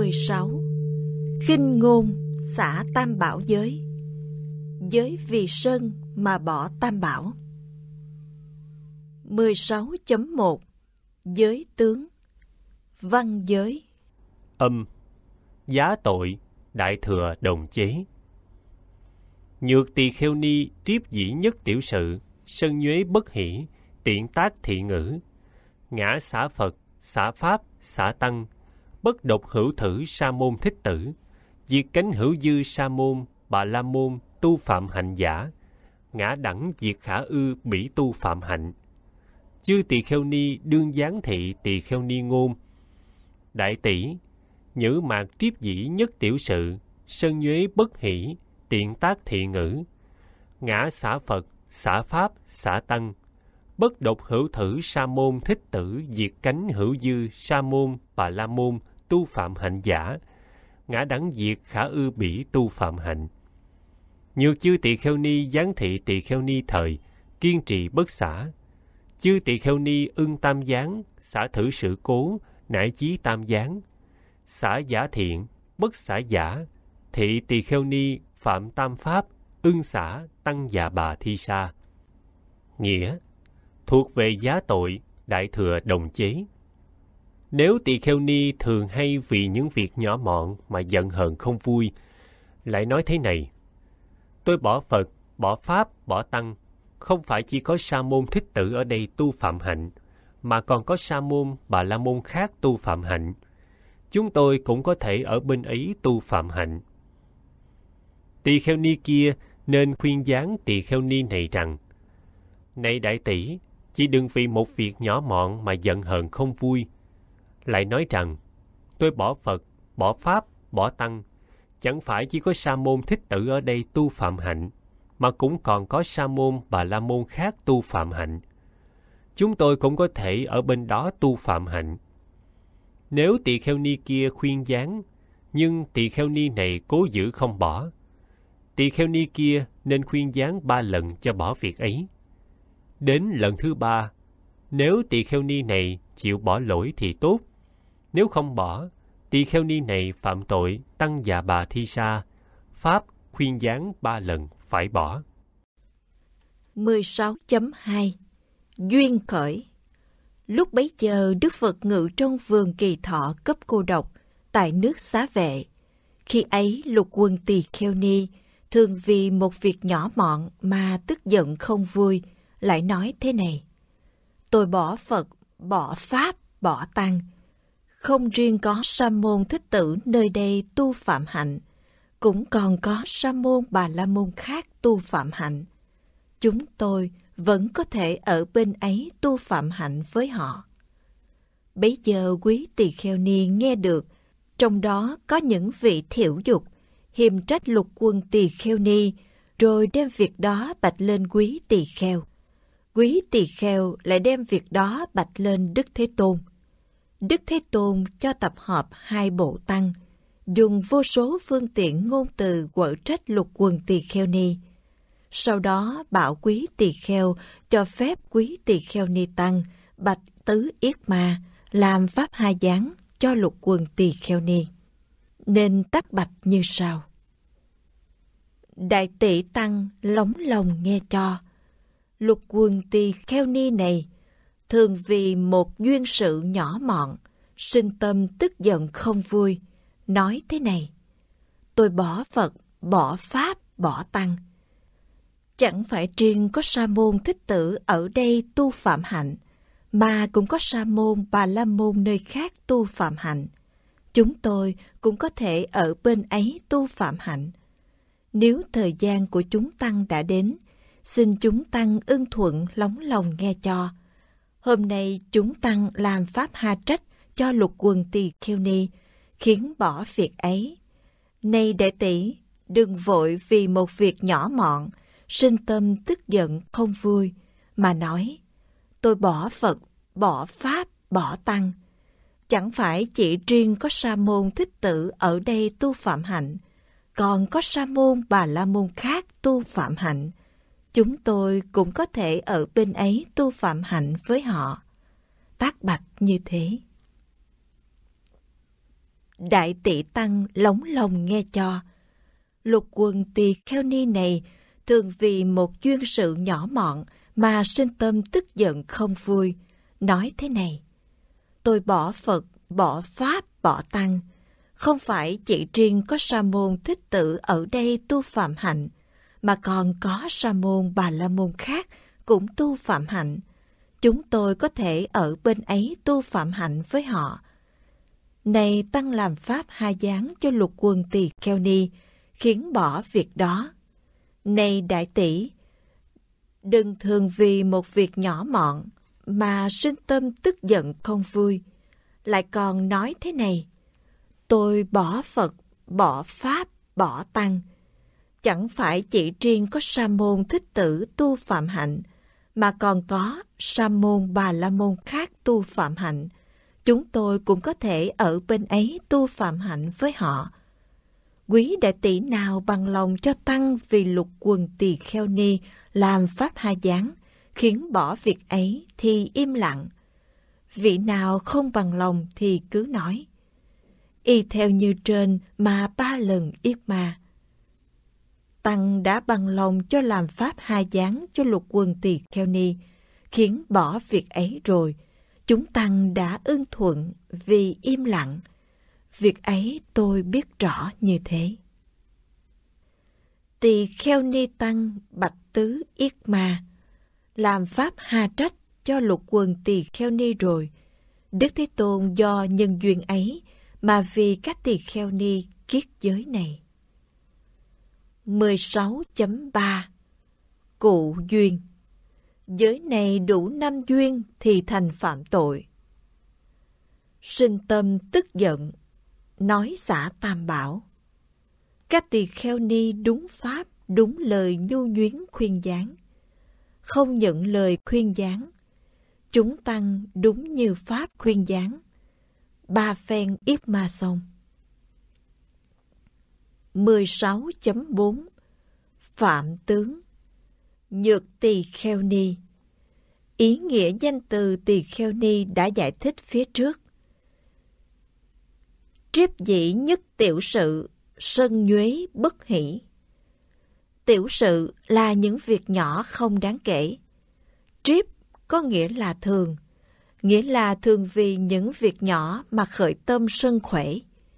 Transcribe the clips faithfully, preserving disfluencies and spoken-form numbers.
mười sáu. Khinh ngôn xả tam bảo giới. Giới vì sân mà bỏ tam bảo. mười sáu chấm một. Giới tướng. Văn giới. Âm. Giá tội, đại thừa đồng chế. Nhược tỳ kheo ni triếp dĩ nhất tiểu sự, sân nhuế bất hỷ, tiện tác thị ngữ. Ngã xả Phật, xả Pháp, xả Tăng, bất độc hữu thử sa môn thích tử, diệt cánh hữu dư sa môn, bà la môn, tu phạm hạnh giả, ngã đẳng diệt khả ư bỉ tu phạm hạnh. Chư tỳ kheo ni đương giáng thị tỳ kheo ni ngôn. Đại tỷ, nhữ mạc triếp dĩ nhất tiểu sự, sân nhuế bất hỷ, tiện tác thị ngữ. Ngã xả Phật, xả Pháp, xả Tăng, bất độc hữu thử sa môn thích tử, diệt cánh hữu dư sa môn, bà la môn, tu phạm hạnh giả, ngã đẳng diệt khả ư bỉ tu phạm hạnh. Nhược chư tỳ kheo ni giáng thị tỳ kheo ni thời, kiên trì bất xả. Chư tỳ kheo ni ưng tam giáng, xả thử sự cố, nải chí tam giáng. Xả giả thiện, bất xả giả, thị tỳ kheo ni phạm tam pháp, ưng xả tăng già bà thi sa. Nghĩa, thuộc về giá tội, đại thừa đồng chế. Nếu tỳ kheo ni thường hay vì những việc nhỏ mọn mà giận hờn không vui, lại nói thế này: tôi bỏ Phật, bỏ Pháp, bỏ Tăng, không phải chỉ có sa môn thích tử ở đây tu phạm hạnh, mà còn có sa môn, bà la môn khác tu phạm hạnh. Chúng tôi cũng có thể ở bên ấy tu phạm hạnh. Tỳ kheo ni kia nên khuyên giáng tỳ kheo ni này rằng: này đại tỷ, chỉ đừng vì một việc nhỏ mọn mà giận hờn không vui. Lại nói rằng: tôi bỏ Phật, bỏ Pháp, bỏ Tăng, chẳng phải chỉ có sa môn thích tử ở đây tu phạm hạnh, mà cũng còn có sa môn, bà la môn khác tu phạm hạnh. Chúng tôi cũng có thể ở bên đó tu phạm hạnh. Nếu tỳ kheo ni kia khuyên giáng, nhưng tỳ kheo ni này cố giữ không bỏ, tỳ kheo ni kia nên khuyên giáng ba lần cho bỏ việc ấy. Đến lần thứ ba, nếu tỳ kheo ni này chịu bỏ lỗi thì tốt. Nếu không bỏ, tỳ kheo ni này phạm tội tăng già bà thi sa, pháp khuyên giáng ba lần phải bỏ. mười sáu chấm hai. Duyên khởi. Lúc bấy giờ Đức Phật ngự trong vườn Kỳ Thọ cấp cô độc tại nước Xá Vệ. Khi ấy Lục Quân Tỳ Kheo Ni thường vì một việc nhỏ mọn mà tức giận không vui, lại nói thế này: tôi bỏ Phật, bỏ Pháp, bỏ Tăng. Không riêng có sa môn thích tử nơi đây tu phạm hạnh, cũng còn có sa môn bà la môn khác tu phạm hạnh. Chúng tôi vẫn có thể ở bên ấy tu phạm hạnh với họ. Bấy giờ quý tỳ kheo ni nghe được, trong đó có những vị thiểu dục, hiềm trách Lục Quân Tỳ Kheo Ni, rồi đem việc đó bạch lên quý tỳ kheo. Quý tỳ kheo lại đem việc đó bạch lên Đức Thế Tôn. Đức Thế Tôn cho tập hợp hai bộ tăng, dùng vô số phương tiện ngôn từ quở trách Lục Quân Tỳ Kheo Ni. Sau đó bảo quý tỳ kheo cho phép quý tỳ kheo ni tăng bạch tứ yết ma làm pháp hai giáng cho Lục Quân Tỳ Kheo Ni. Nên tác bạch như sau: đại tỷ tăng lóng lòng nghe cho. Lục Quân Tỳ Kheo Ni này thường vì một duyên sự nhỏ mọn sinh tâm tức giận không vui, nói thế này: tôi bỏ Phật, bỏ Pháp, bỏ Tăng. Chẳng phải riêng có sa môn thích tử ở đây tu phạm hạnh, mà cũng có sa môn bà la môn nơi khác tu phạm hạnh. Chúng tôi cũng có thể ở bên ấy tu phạm hạnh. Nếu thời gian của chúng tăng đã đến, xin chúng tăng ưng thuận lóng lòng nghe cho. Hôm nay chúng tăng làm pháp ha trách cho Lục Quân Tỳ Kheo Ni, khiến bỏ việc ấy. Này đệ tỷ, đừng vội vì một việc nhỏ mọn, sinh tâm tức giận không vui, mà nói: tôi bỏ Phật, bỏ Pháp, bỏ Tăng. Chẳng phải chỉ riêng có sa môn thích tử ở đây tu phạm hạnh, còn có sa môn bà la môn khác tu phạm hạnh. Chúng tôi cũng có thể ở bên ấy tu phạm hạnh với họ. Tác bạch như thế. Đại tỷ tăng lóng lòng nghe cho. Lục quần tỳ kheo ni này thường vì một duyên sự nhỏ mọn mà sinh tâm tức giận không vui, nói thế này: tôi bỏ Phật, bỏ Pháp, bỏ Tăng. Không phải chỉ riêng có Sa môn Thích Tử ở đây tu phạm hạnh, mà còn có Sa môn Bà La môn khác cũng tu phạm hạnh. Chúng tôi có thể ở bên ấy tu phạm hạnh với họ. Này Tăng làm pháp ha giáng cho lục quần tỳ kheo ni, khiến bỏ việc đó. Này đại tỷ, đừng thường vì một việc nhỏ mọn mà sinh tâm tức giận không vui, lại còn nói thế này: tôi bỏ Phật, bỏ Pháp, bỏ Tăng. Chẳng phải chỉ riêng có Sa môn Thích Tử tu phạm hạnh, mà còn có Sa môn Bà La môn khác tu phạm hạnh. Chúng tôi cũng có thể ở bên ấy tu phạm hạnh với họ. Quý đại tỷ nào bằng lòng cho Tăng vì lục quần tỳ kheo ni làm pháp ha giáng, khiến bỏ việc ấy thì im lặng. Vị nào không bằng lòng thì cứ nói. Y theo như trên mà ba lần yết ma. Tăng đã bằng lòng cho làm pháp ha giáng cho lục quần tỳ kheo ni, khiến bỏ việc ấy rồi. Chúng Tăng đã ưng thuận vì im lặng. Việc ấy tôi biết rõ như thế. Tỳ kheo ni Tăng bạch tứ yết ma, làm pháp ha trách cho lục quần tỳ kheo ni rồi. Đức Thế Tôn do nhân duyên ấy mà vì các tỳ kheo ni kiết giới này. mười sáu chấm ba Cụ duyên. Giới này đủ năm duyên thì thành phạm tội. Sinh tâm tức giận, nói xả tam bảo. Các tỳ kheo ni đúng pháp, đúng lời nhu nhuyến khuyên giảng. Không nhận lời khuyên giảng. Chúng Tăng đúng như pháp khuyên giảng. Ba phen yết ma xong. mười sáu chấm bốn Phạm tướng. Nhược tỳ kheo ni. Ý nghĩa danh từ tỳ kheo ni đã giải thích phía trước. Triếp dĩ nhất tiểu sự, sân nhuế bất hỷ. Tiểu sự là những việc nhỏ không đáng kể. Triếp có nghĩa là thường, nghĩa là thường vì những việc nhỏ mà khởi tâm sân khỏe.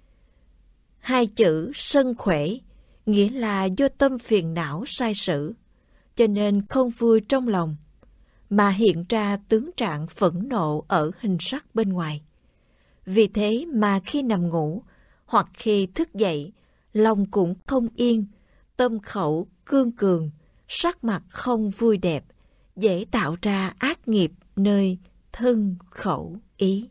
Hai chữ sân khỏe nghĩa là do tâm phiền não sai sử, cho nên không vui trong lòng, mà hiện ra tướng trạng phẫn nộ ở hình sắc bên ngoài. Vì thế mà khi nằm ngủ hoặc khi thức dậy, lòng cũng không yên, tâm khẩu cương cường, sắc mặt không vui đẹp, dễ tạo ra ác nghiệp nơi thân khẩu ý.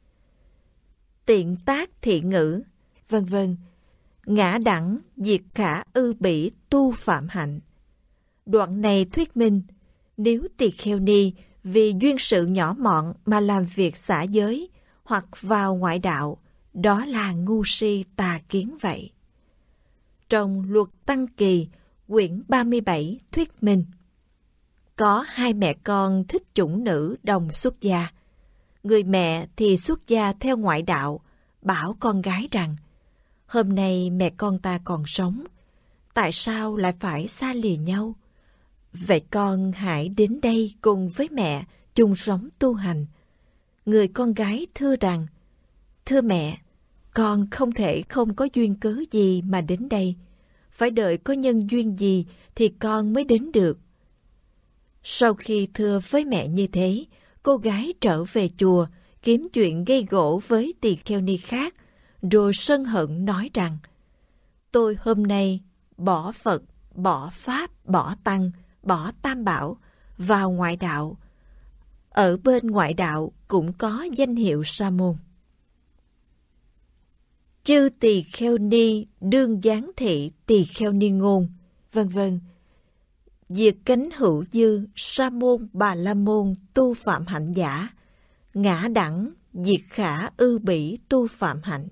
Tiện tác thiện ngữ, vân vân, ngã đẳng diệt khả ư bỉ tu phạm hạnh. Đoạn này thuyết minh, nếu tỳ kheo ni vì duyên sự nhỏ mọn mà làm việc xả giới hoặc vào ngoại đạo, đó là ngu si tà kiến vậy. Trong Luật Tăng Kỳ, quyển ba mươi bảy thuyết minh, có hai mẹ con thích chủng nữ đồng xuất gia. Người mẹ thì xuất gia theo ngoại đạo, bảo con gái rằng: hôm nay mẹ con ta còn sống, tại sao lại phải xa lìa nhau? Vậy con hãy đến đây cùng với mẹ chung sống tu hành. Người con gái thưa rằng: thưa mẹ, con không thể không có duyên cớ gì mà đến đây. Phải đợi có nhân duyên gì thì con mới đến được. Sau khi thưa với mẹ như thế, cô gái trở về chùa kiếm chuyện gây gổ với tỳ kheo ni khác, rồi sân hận nói rằng: tôi hôm nay bỏ Phật, bỏ Pháp, bỏ Tăng, bỏ Tam Bảo, vào ngoại đạo. Ở bên ngoại đạo cũng có danh hiệu sa môn. Chư tỳ kheo ni đương giáng thị tỳ kheo ni ngôn, vân vân. Diệt cánh hữu dư, sa môn Bà La môn tu phạm hạnh giả, ngã đẳng diệt khả ư bỉ tu phạm hạnh.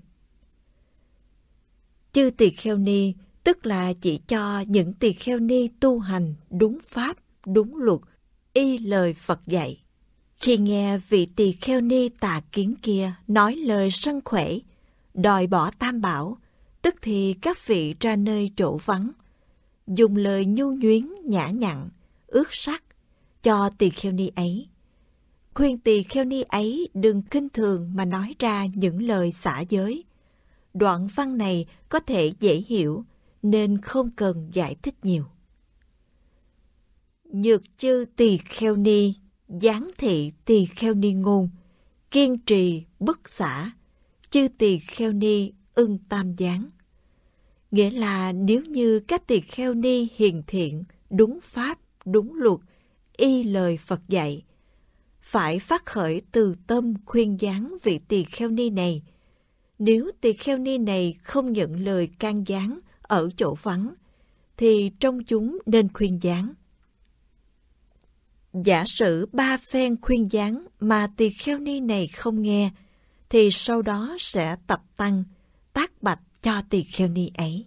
Chư tỳ kheo ni tức là chỉ cho những tỳ kheo ni tu hành đúng pháp, đúng luật, y lời Phật dạy. Khi nghe vị tỳ kheo ni tà kiến kia nói lời sân khỏe, đòi bỏ tam bảo, tức thì các vị ra nơi chỗ vắng, dùng lời nhu nhuyến nhã nhặn, ước sắc cho tỳ kheo ni ấy. Khuyên tỳ kheo ni ấy đừng khinh thường mà nói ra những lời xả giới. Đoạn văn này có thể dễ hiểu nên không cần giải thích nhiều. Nhược chư tỳ kheo ni, giáng thị tỳ kheo ni ngôn, kiên trì bất xả, chư tỳ kheo ni ưng tam giáng. Nghĩa là nếu như các tỳ kheo ni hiền thiện, đúng pháp, đúng luật, y lời Phật dạy, phải phát khởi từ tâm khuyên giáng vị tỳ kheo ni này. Nếu tỳ kheo ni này không nhận lời can gián ở chỗ vắng, thì trong chúng nên khuyên giáng. Giả sử ba phen khuyên giáng mà tỳ kheo ni này không nghe, thì sau đó sẽ tập tăng, tác bạch cho tỳ kheo ni ấy.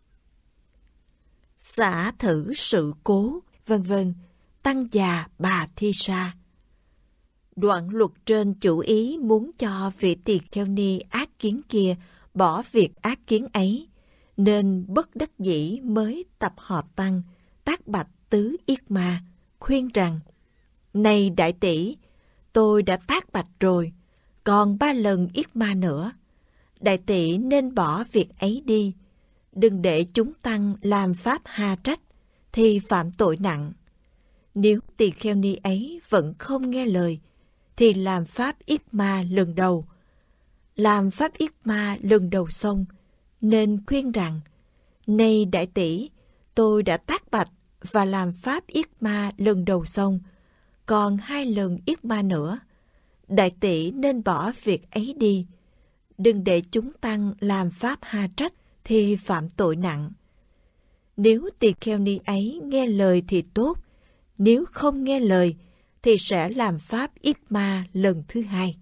Xả thử sự cố, vân vân, tăng già bà thi sa. Đoạn luật trên chủ ý muốn cho vị tỳ kheo ni ác kiến kia bỏ việc ác kiến ấy, nên bất đắc dĩ mới tập họ tăng, tác bạch tứ yết ma, khuyên rằng: Này đại tỷ, tôi đã tác bạch rồi, còn ba lần yết ma nữa. Đại tỷ nên bỏ việc ấy đi, đừng để chúng tăng làm pháp ha trách, thì phạm tội nặng. Nếu tỳ kheo ni ấy vẫn không nghe lời, thì làm pháp yết ma lần đầu. Làm pháp yết ma lần đầu xong, nên khuyên rằng: Này đại tỷ, tôi đã tác bạch và làm pháp yết ma lần đầu xong, còn hai lần yết ma nữa. Đại tỷ nên bỏ việc ấy đi, đừng để chúng tăng làm pháp ha trách, thì phạm tội nặng. Nếu tỳ kheo ni ấy nghe lời thì tốt, nếu không nghe lời thì sẽ làm pháp yết ma lần thứ hai.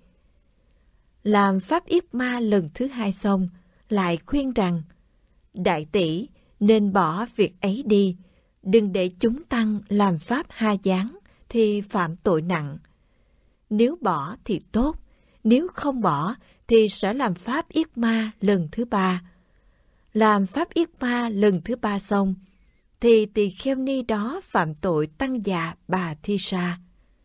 Làm pháp yết ma lần thứ hai xong, lại khuyên rằng: Đại tỷ nên bỏ việc ấy đi, đừng để chúng tăng làm pháp ha gián, thì phạm tội nặng. Nếu bỏ thì tốt, nếu không bỏ thì sẽ làm pháp yết ma lần thứ ba. Làm pháp yết ma lần thứ ba xong, thì tỳ kheo ni đó phạm tội tăng già bà thi sa.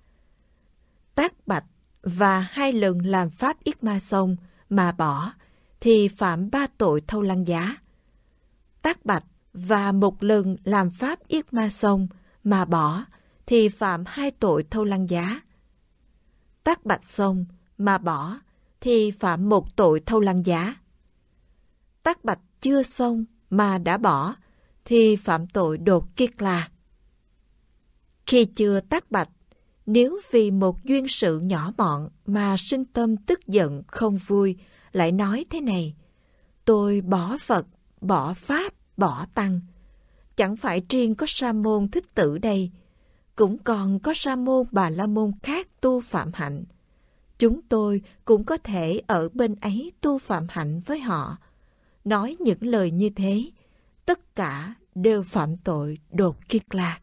Tác bạch và hai lần làm pháp yết ma xong mà bỏ, thì phạm ba tội thâu lăng giá. Tác bạch và một lần làm pháp yết ma xong mà bỏ, thì phạm hai tội thâu lăng giá. Tác bạch xong mà bỏ, thì phạm một tội thâu lăng giá. Tác bạch chưa xong mà đã bỏ, thì phạm tội đột kiết la. Khi chưa tác bạch, nếu vì một duyên sự nhỏ mọn mà sinh tâm tức giận không vui, lại nói thế này: Tôi bỏ Phật, bỏ Pháp, bỏ Tăng. Chẳng phải riêng có Sa môn Thích Tử đây, cũng còn có Sa môn Bà La môn khác tu phạm hạnh. Chúng tôi cũng có thể ở bên ấy tu phạm hạnh với họ. Nói những lời như thế, tất cả đều phạm tội đột kiết la.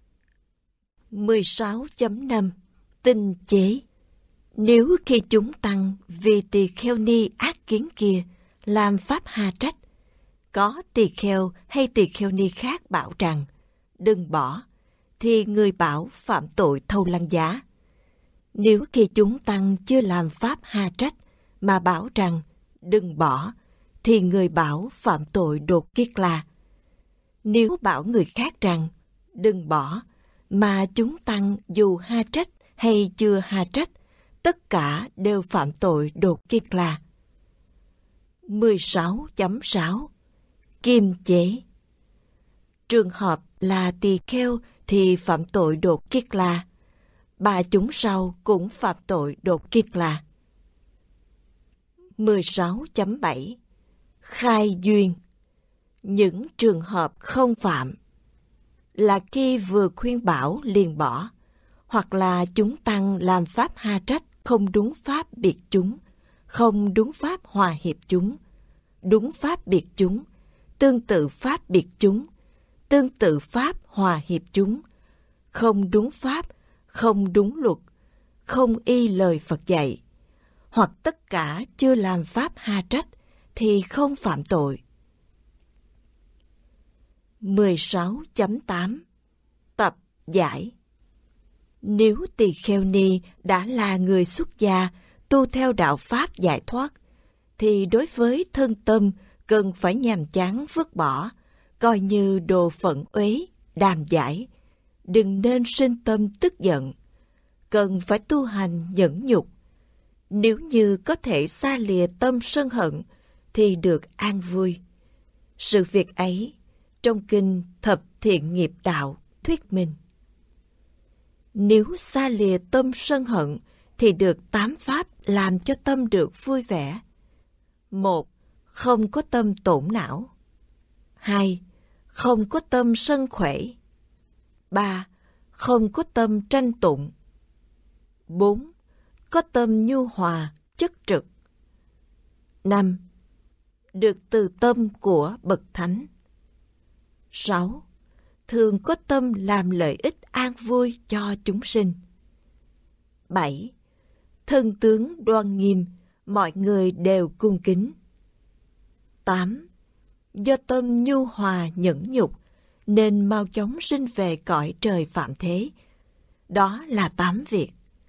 mười sáu chấm năm Tinh chế. Nếu khi chúng tăng vì tỳ kheo ni ác kiến kia làm pháp ha trách, có tỳ kheo hay tỳ kheo ni khác bảo rằng đừng bỏ, thì người bảo phạm tội thâu lăng giá. Nếu khi chúng tăng chưa làm pháp ha trách mà bảo rằng đừng bỏ, thì người bảo phạm tội đột kiết la. Nếu bảo người khác rằng đừng bỏ, mà chúng tăng dù ha trách hay chưa ha trách, tất cả đều phạm tội đột kiết la. mười sáu chấm sáu Kiềm chế. Trường hợp là tỳ kheo thì phạm tội đột kiết la. Ba chúng sau cũng phạm tội đột kiết la. mười sáu chấm bảy Khai duyên. Những trường hợp không phạm là khi vừa khuyên bảo liền bỏ, hoặc là chúng tăng làm pháp ha trách không đúng pháp biệt chúng, không đúng pháp hòa hiệp chúng, đúng pháp biệt chúng, tương tự pháp biệt chúng, tương tự pháp hòa hiệp chúng, không đúng pháp, không đúng luật, không y lời Phật dạy, hoặc tất cả chưa làm pháp ha trách, thì không phạm tội. mười sáu chấm tám Tập giải. Nếu tỳ kheo ni đã là người xuất gia tu theo đạo pháp giải thoát, thì đối với thân tâm cần phải nhàm chán vứt bỏ, coi như đồ phận uế, đàm giải. Đừng nên sinh tâm tức giận. Cần phải tu hành nhẫn nhục. Nếu như có thể xa lìa tâm sân hận, thì được an vui. Sự việc ấy, trong kinh Thập Thiện Nghiệp Đạo thuyết minh. Nếu xa lìa tâm sân hận, thì được tám pháp làm cho tâm được vui vẻ. Một, không có tâm tổn não. Hai, không có tâm sân khỏe. Ba, không có tâm tranh tụng. Bốn, có tâm nhu hòa, chất trực. Năm, được từ tâm của bậc thánh. Sáu, thường có tâm làm lợi ích an vui cho chúng sinh. Bảy, thân tướng đoan nghiêm, mọi người đều cung kính. Tám, do tâm nhu hòa nhẫn nhục, nên mau chóng sinh về cõi trời phạm thế. Đó là tám việc.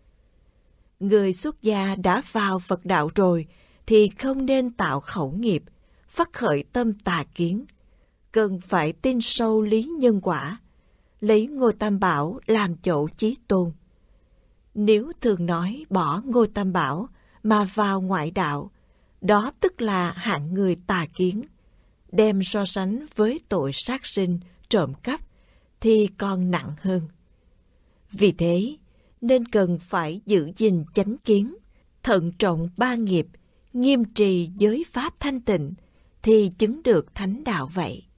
Người xuất gia đã vào Phật đạo rồi, thì không nên tạo khẩu nghiệp, phát khởi tâm tà kiến. Cần phải tin sâu lý nhân quả, lấy Ngôi Tam Bảo làm chỗ chí tôn. Nếu thường nói bỏ Ngôi Tam Bảo mà vào ngoại đạo, đó tức là hạng người tà kiến. Đem so sánh với tội sát sinh, trộm cắp, thì còn nặng hơn. Vì thế, nên cần phải giữ gìn chánh kiến, thận trọng ba nghiệp, nghiêm trì giới pháp thanh tịnh, thì chứng được thánh đạo vậy.